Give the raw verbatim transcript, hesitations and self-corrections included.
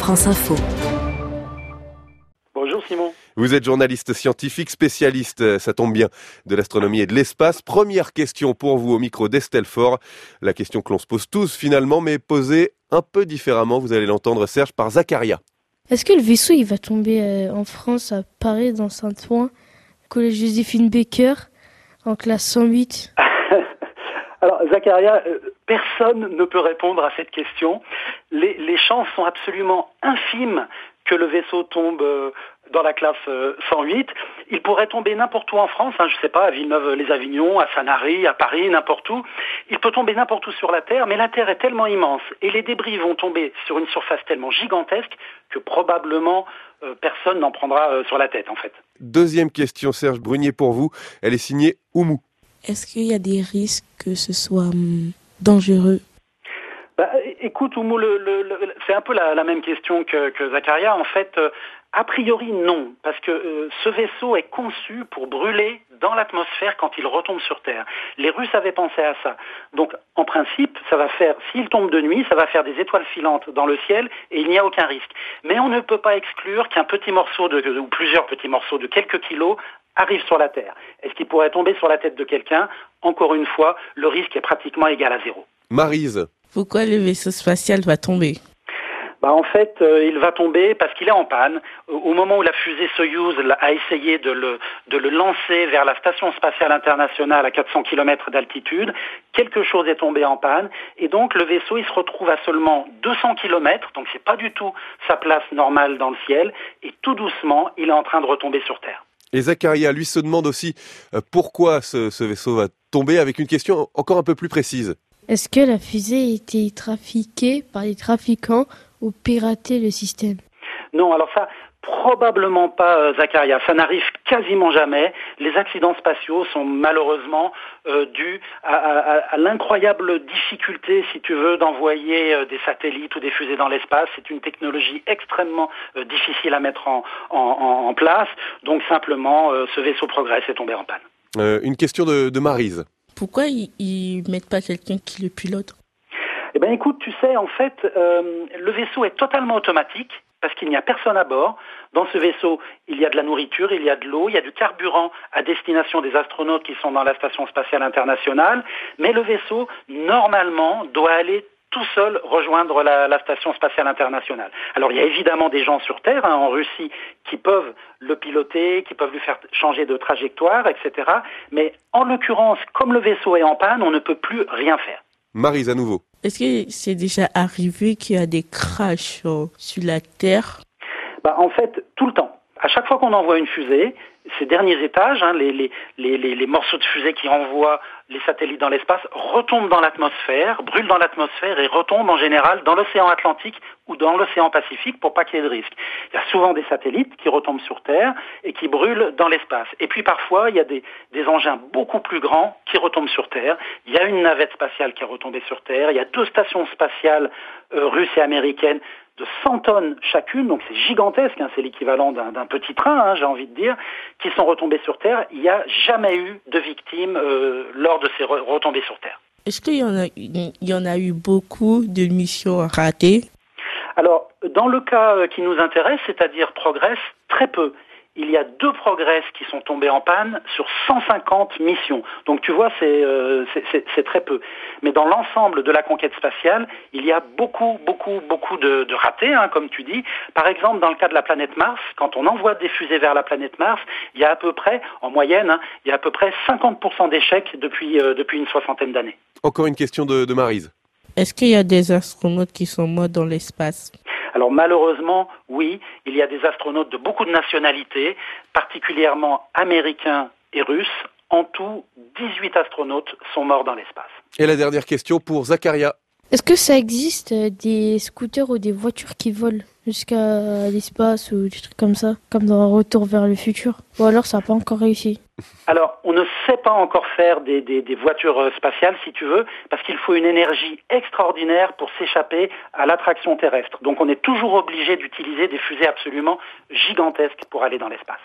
France Info. Bonjour Simon. Vous êtes journaliste scientifique, spécialiste, ça tombe bien, de l'astronomie et de l'espace. Première question pour vous au micro d'Estelle Faure. La question que l'on se pose tous finalement, mais posée un peu différemment. Vous allez l'entendre, Serge, par Zacharia. Est-ce que le vaisseau il va tomber euh, en France, à Paris, dans Saint-Ouen, collège Joséphine Baker, en classe cent huit? Alors Zacharia, euh, personne ne peut répondre à cette question. Les, les chances sont absolument infimes que le vaisseau tombe euh, dans la classe euh, cent huit. Il pourrait tomber n'importe où en France, hein, je ne sais pas, à Villeneuve-les-Avignon, à Sanary, à Paris, n'importe où. Il peut tomber n'importe où sur la Terre, mais la Terre est tellement immense et les débris vont tomber sur une surface tellement gigantesque que probablement euh, personne n'en prendra euh, sur la tête en fait. Deuxième question, Serge Brunier, pour vous. Elle est signée Oumou. Est-ce qu'il y a des risques que ce soit hum, dangereux? Bah, écoute, Oumou, le, le, le, c'est un peu la, la même question que, que Zacharia. En fait, euh, a priori, non, parce que euh, ce vaisseau est conçu pour brûler dans l'atmosphère quand il retombe sur Terre. Les Russes avaient pensé à ça. Donc, en principe, ça va faire, s'il tombe de nuit, ça va faire des étoiles filantes dans le ciel et il n'y a aucun risque. Mais on ne peut pas exclure qu'un petit morceau de, ou plusieurs petits morceaux de quelques kilos arrive sur la Terre. Est-ce qu'il pourrait tomber sur la tête de quelqu'un? Encore une fois, le risque est pratiquement égal à zéro. Maryse. Pourquoi le vaisseau spatial va tomber? Bah en fait, euh, il va tomber parce qu'il est en panne. Au moment où la fusée Soyouz a essayé de le, de le lancer vers la Station spatiale internationale à quatre cents kilomètres d'altitude, quelque chose est tombé en panne et donc le vaisseau il se retrouve à seulement deux cents kilomètres, donc c'est pas du tout sa place normale dans le ciel et tout doucement, il est en train de retomber sur Terre. Et Zacharia, lui, se demande aussi euh, pourquoi ce, ce vaisseau va tomber, avec une question encore un peu plus précise. Est-ce que la fusée a été trafiquée par les trafiquants ou piraté le système? Non, alors ça, probablement pas, euh, Zacharia. Ça n'arrive quasiment jamais. Les accidents spatiaux sont malheureusement euh, dus à, à, à l'incroyable difficulté, si tu veux, d'envoyer euh, des satellites ou des fusées dans l'espace. C'est une technologie extrêmement euh, difficile à mettre en, en, en place. Donc simplement, euh, ce vaisseau Progress est tombé en panne. Euh, une question de, de Maryse. Pourquoi ils ne mettent pas quelqu'un qui le pilote? Eh bien écoute, tu sais, en fait, euh, le vaisseau est totalement automatique parce qu'il n'y a personne à bord. Dans ce vaisseau, il y a de la nourriture, il y a de l'eau, il y a du carburant à destination des astronautes qui sont dans la Station spatiale internationale. Mais le vaisseau, normalement, doit aller tout seul rejoindre la, la Station spatiale internationale. Alors il y a évidemment des gens sur Terre, hein, en Russie, qui peuvent le piloter, qui peuvent lui faire changer de trajectoire, et cetera. Mais en l'occurrence, comme le vaisseau est en panne, on ne peut plus rien faire. Maryse, à nouveau. Est-ce que c'est déjà arrivé qu'il y a des crashs euh, sur la Terre? Bah, en fait, tout le temps. À chaque fois qu'on envoie une fusée, ces derniers étages, hein, les, les, les, les, les morceaux de fusée qui envoient les satellites dans l'espace, retombent dans l'atmosphère, brûlent dans l'atmosphère et retombent en général dans l'océan Atlantique ou dans l'océan Pacifique pour pas qu'il y ait de risque. Il y a souvent des satellites qui retombent sur Terre et qui brûlent dans l'espace. Et puis parfois, il y a des, des engins beaucoup plus grands qui retombent sur Terre. Il y a une navette spatiale qui est retombée sur Terre. Il y a deux stations spatiales euh, russes et américaines de cent tonnes chacune, donc c'est gigantesque, hein, c'est l'équivalent d'un, d'un petit train, hein, j'ai envie de dire, qui sont retombées sur Terre. Il n'y a jamais eu de victimes euh, lors de ces re- retombées sur Terre. Est-ce qu'il y en a, il y en a eu beaucoup de missions ratées? Alors, dans le cas euh, qui nous intéresse, c'est-à-dire Progress, très peu. Il y a deux Progress qui sont tombés en panne sur cent cinquante missions. Donc tu vois, c'est, euh, c'est, c'est, c'est très peu. Mais dans l'ensemble de la conquête spatiale, il y a beaucoup, beaucoup, beaucoup de, de ratés, hein, comme tu dis. Par exemple, dans le cas de la planète Mars, quand on envoie des fusées vers la planète Mars, il y a à peu près, en moyenne, hein, il y a à peu près cinquante pour cent d'échecs depuis, euh, depuis une soixantaine d'années. Encore une question de, de Maryse. Est-ce qu'il y a des astronautes qui sont morts dans l'espace? Alors malheureusement, oui, il y a des astronautes de beaucoup de nationalités, particulièrement américains et russes. En tout, dix-huit astronautes sont morts dans l'espace. Et la dernière question pour Zacharia. Est-ce que ça existe euh, des scooters ou des voitures qui volent jusqu'à l'espace ou des trucs comme ça, comme dans un retour vers le futur? Ou alors ça n'a pas encore réussi? Alors, on ne sait pas encore faire des, des, des voitures spatiales, si tu veux, parce qu'il faut une énergie extraordinaire pour s'échapper à l'attraction terrestre. Donc on est toujours obligé d'utiliser des fusées absolument gigantesques pour aller dans l'espace.